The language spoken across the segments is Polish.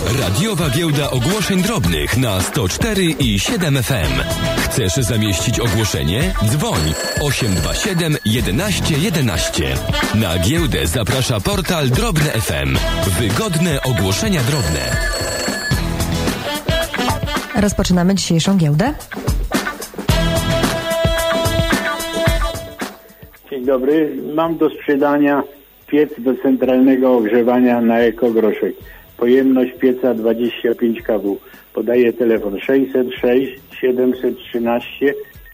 Radiowa Giełda Ogłoszeń Drobnych na 104 i 7 FM. Chcesz zamieścić ogłoszenie? Dzwoń 827 11 11. Na giełdę zaprasza portal Drobne FM. Wygodne ogłoszenia drobne. Rozpoczynamy dzisiejszą giełdę. Dzień dobry. Mam do sprzedania piec do centralnego ogrzewania na ekogroszek. Pojemność pieca 25 kW. Podaję telefon 606 713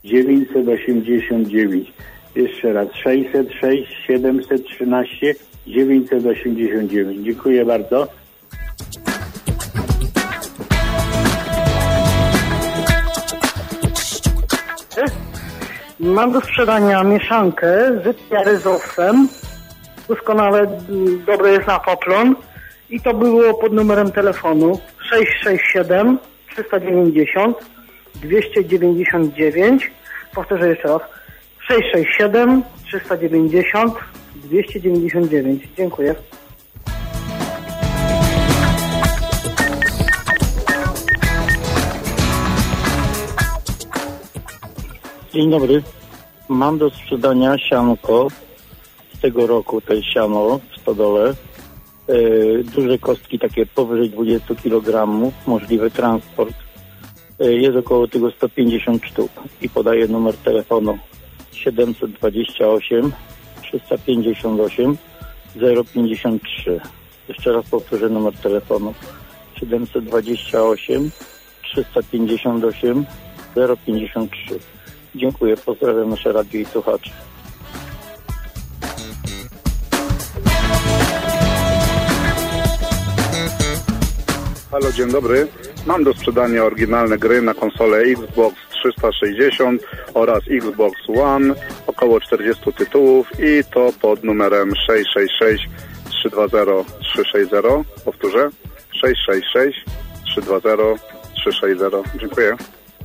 989. Jeszcze raz 606 713 989. Dziękuję bardzo. Mam do sprzedania mieszankę z piarezowcem. Doskonale dobre jest na poplon. I to było pod numerem telefonu 667 390 299. Powtórzę jeszcze raz. 667 390 299. Dziękuję. Dzień dobry. Mam do sprzedania sianko. Z tego roku to jest siano w stodole. Duże kostki, takie powyżej 20 kg, możliwy transport. Jest około tego 150 sztuk i podaję numer telefonu 728 358 053. Jeszcze raz powtórzę numer telefonu 728 358 053. Dziękuję, pozdrawiam nasze radio i słuchaczy. Halo, dzień dobry. Mam do sprzedania oryginalne gry na konsolę Xbox 360 oraz Xbox One, około 40 tytułów i to pod numerem 666 320 360. Powtórzę, 666 320 360. Dziękuję.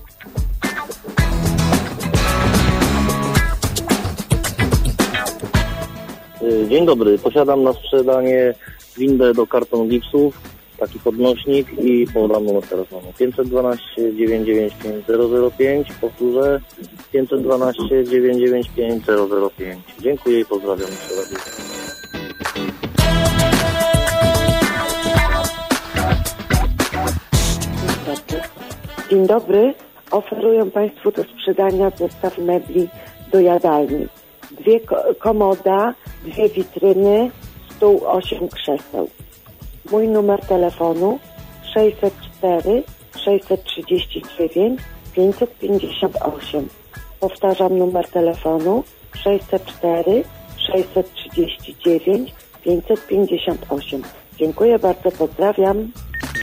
Dzień dobry. Posiadam na sprzedanie windę do karton gipsów, taki podnośnik i podam numer telefonu 512 995 005. Powtórzę 512 995 005. Dziękuję i pozdrawiam. Dzień dobry. Oferuję Państwu do sprzedania zestaw mebli do jadalni. 2 komoda, 2 witryny, stół, 8 krzeseł. Mój numer telefonu 604 639 558. Powtarzam numer telefonu 604 639 558. Dziękuję bardzo, pozdrawiam.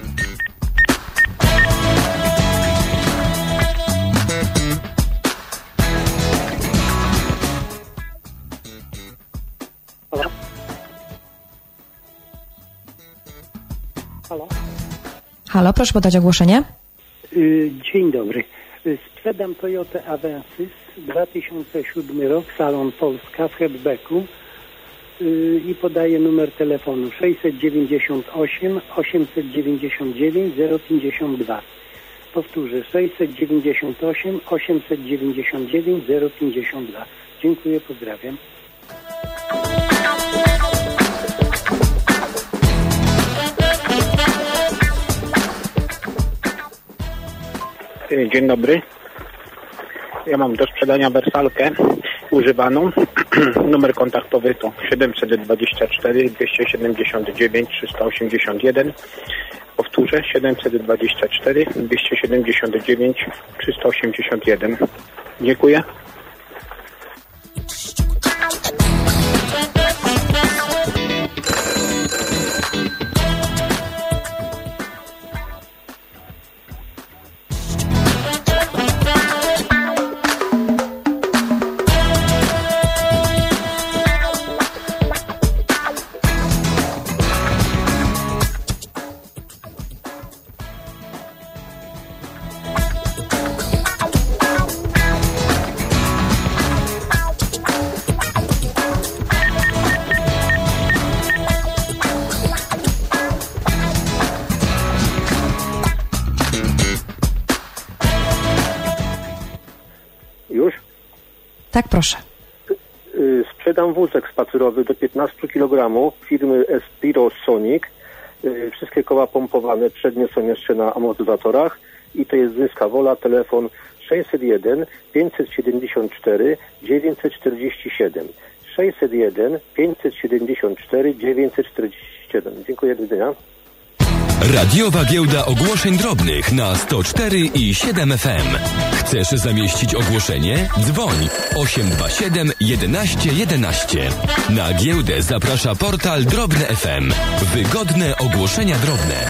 Halo, proszę podać ogłoszenie. Dzień dobry. Sprzedam Toyota Avensis 2007 rok, Salon Polska w Hebbeku i podaję numer telefonu 698 899 052. Powtórzę 698 899 052. Dziękuję, pozdrawiam. Dzień dobry. Ja mam do sprzedania wersalkę używaną. Numer kontaktowy to 724 279 381. Powtórzę 724 279 381. Dziękuję. Tak, proszę. Sprzedam wózek spacerowy do 15 kg firmy Espiro Sonic. Wszystkie koła pompowane, przednie są jeszcze na amortyzatorach i to jest Zbyska Wola, telefon 601 574 947. 601 574 947. Dziękuję, do widzenia. Radiowa Giełda Ogłoszeń Drobnych na 104 i 7 FM. Chcesz zamieścić ogłoszenie? Dzwoń 827 11 11. Na giełdę zaprasza portal Drobne FM. Wygodne ogłoszenia drobne.